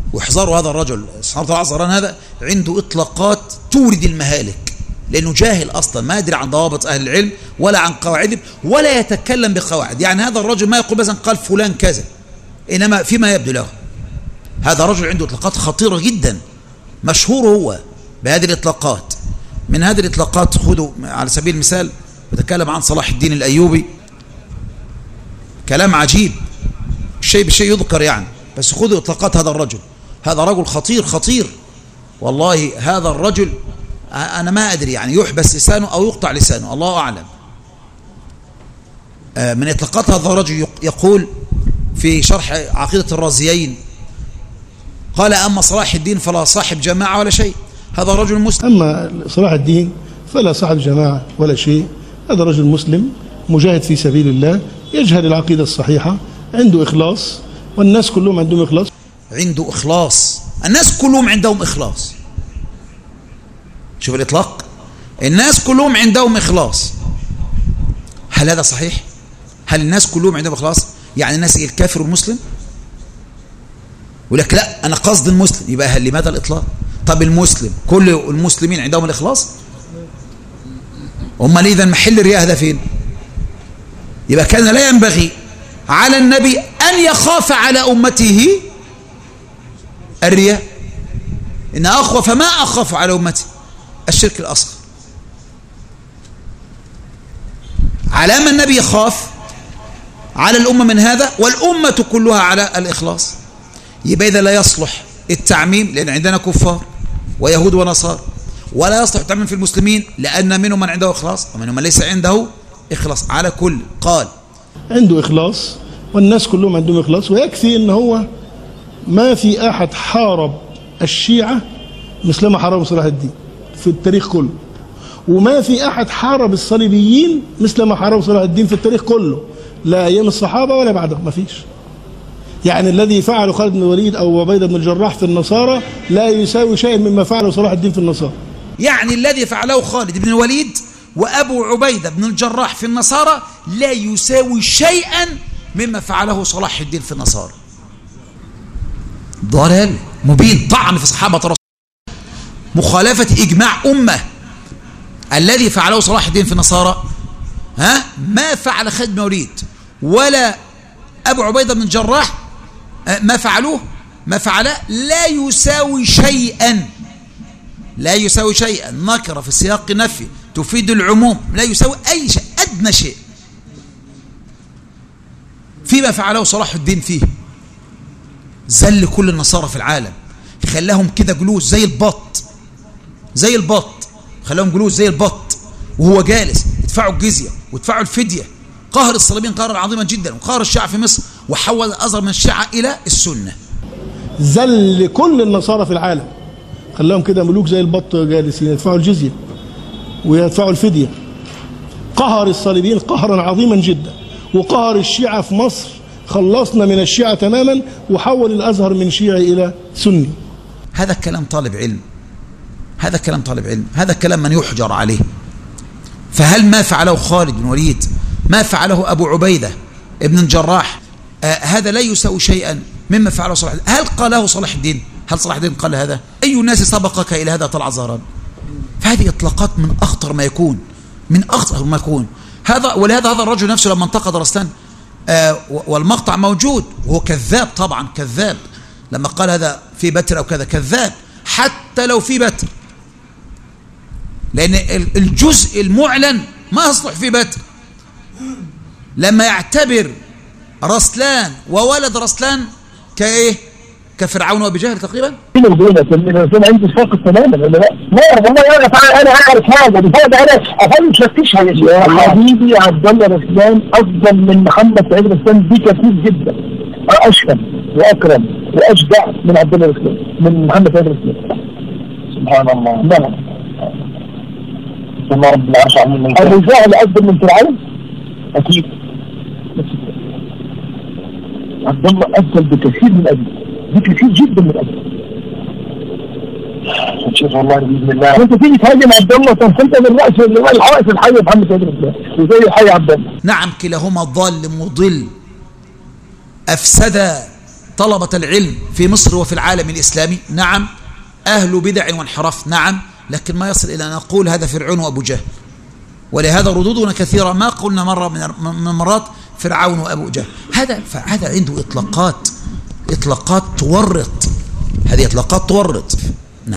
واحذروا هذا الرجل صحابة العصران، هذا عنده إطلاقات تورد المهالك، لأنه جاهل أصلا، ما يدري عن ضوابط أهل العلم ولا عن قواعدهم ولا يتكلم بقواعد. يعني هذا الرجل ما يقول مثلا قال فلان كذا، إنما فيما يبدو له هذا رجل عنده إطلاقات خطيرة جدا، مشهور هو بهذه الإطلاقات. من هذه الإطلاقات خذوا على سبيل المثال، بتكلم عن صلاح الدين الأيوبي، كلام عجيب، الشيء بشيء يذكر يعني، بس خذوا إطلاقات هذا الرجل. هذا رجل خطير خطير والله. هذا الرجل أنا ما أدري يعني يحبس لسانه أو يقطع لسانه، الله أعلم. من إطلاقات هذا الرجل يقول في شرح عقيدة الرازيين، قال أما صلاح الدين فلا صاحب جماعة ولا شيء. هذا رجل مسلم. أما صلاح الدين فلا صاحب جماعة ولا شيء. هذا رجل مسلم مجاهد في سبيل الله، يجهل العقيدة الصحيحة، عنده إخلاص، والناس كلهم عندهم إخلاص. عنده إخلاص، الناس كلهم عندهم إخلاص. شوف الإطلاق، الناس كلهم عندهم إخلاص. هل هذا صحيح؟ هل الناس كلهم عندهم إخلاص؟ يعني الناس الكافر والمسلم؟ يقول لك لا أنا قصد المسلم، يبقى هل لماذا الإطلاق؟ طب المسلم كل المسلمين عندهم الإخلاص؟ هم إذا محل الرياء هذا فين؟ يبقى كان لا ينبغي على النبي أن يخاف على أمته الرياء. إن أخوف ما أخاف على أمتي الشرك الأصغر. على ما النبي يخاف على الأمة من هذا، والأمة كلها على الإخلاص. يبقى إذا لا يصلح التعميم، لأن عندنا كفار ويهود ونصارى، ولا يصلح التعميم في المسلمين لأن منهم من عنده إخلاص ومنهم من ليس عنده إخلاص. على كل قال عنده إخلاص والناس كلهم عندهم إخلاص، ويكفي إن هو ما في أحد حارب الشيعة مثل ما حارب صلاح الدين في التاريخ كله، وما في أحد حارب الصليبيين مثل ما حارب صلاح الدين في التاريخ كله، لا أيام الصحابة ولا بعدهم، ما فيش. يعني الذي فعله خالد بن الوليد أو عبيدة بن الجراح في النصارى لا يساوي شيء مما فعله صلاح الدين في النصارى. يعني الذي فعله خالد بن الوليد وأبو عبيدة بن الجراح في النصارى لا يساوي شيئا مما فعله صلاح الدين في النصارى. ضلال مبين، طعن في صحابة رسول، مخالفة إجماع أمة. الذي فعله صلاح الدين في النصارى ما فعل خالد بن الوليد ولا أبو عبيدة بن الجراح، ما فعلوه ما فعله لا يساوي شيئا، لا يساوي شيئا. نكرة في سياق نفي تفيد العموم، لا يساوي أي شيء، أدنى شيء فيما فعله صلاح الدين فيه. زل كل النصارى في العالم، خلاهم كده جلوس زي البط، زي البط، خلاهم جلوس زي البط وهو جالس، يدفعوا الجزية ويدفعوا الفدية. قهر الصليبيين قهرا عظيما جدا، وقهر الشيعة في مصر، وحول الأزهر من الشيعة إلى السنة. زل كل النصارى في العالم، خلاهم كده ملوك زي البط جالسين، يدفعوا الجزية ويدفعوا الفدية. قهر الصليبيين قهرا عظيما جدا، وقهر الشيعة في مصر، خلصنا من الشيعة تماما وحول الأزهر من شيعي إلى سني. هذا كلام طالب علم، هذا كلام طالب علم، هذا كلام من يحجر عليه. فهل ما فعله خالد بن الوليد، ما فعله أبو عبيدة ابن الجراح، هذا لا يساوي شيئا مما فعله صلاح الدين؟ هل قاله صلاح الدين؟ هل صلاح الدين قال هذا؟ أي الناس سبقك إلى هذا طلع زهران؟ فهذه إطلاقات من أخطر ما يكون، من أخطر ما يكون. ولهذا هذا الرجل نفسه لما انتقد رستان، والمقطع موجود، وهو كذاب طبعا، كذاب لما قال هذا في بتر أو كذا، كذاب حتى لو في بتر، لأن الجزء المعلن ما يصلح في بتر. لما يعتبر رسلان وولد رسلان كايه، كفرعون وابي جهل تقريبا. الرسول عنده فاقد تماما ولا لا؟ لا والله انا اعرف هذا، انا افهم مشفتش يا حبيبي. عبد الله رسلان افضل من محمد سعيد رسلان بكثير جدا، اشهم واكرم واشجع من عبد الله رسلان، من محمد سعيد رسلان. سبحان الله. نعم. الله رب العرش عظيم. ابو جهل افضل من فرعون؟ اكيد. عبد الله افضل بكثير من ابي، بكثير جدا من ابي. نشوف والله باذن الله. وانت تيجي تهاجم عبد الله، طب انت من راس الحوائس الحيه محمد سعيد رسلان وزي الحي عبد الله. نعم كلاهما ضال مضل، افسد طلبة العلم في مصر وفي العالم الإسلامي؟ نعم. أهل بدع وانحراف؟ نعم. لكن ما يصل إلى أن نقول هذا فرعون وأبو جهل. ولهذا ردودنا كثيرة، ما قلنا مرة من المرات فرعون وأبو جهل. هذا عنده إطلاقات تورط، هذه إطلاقات تورط.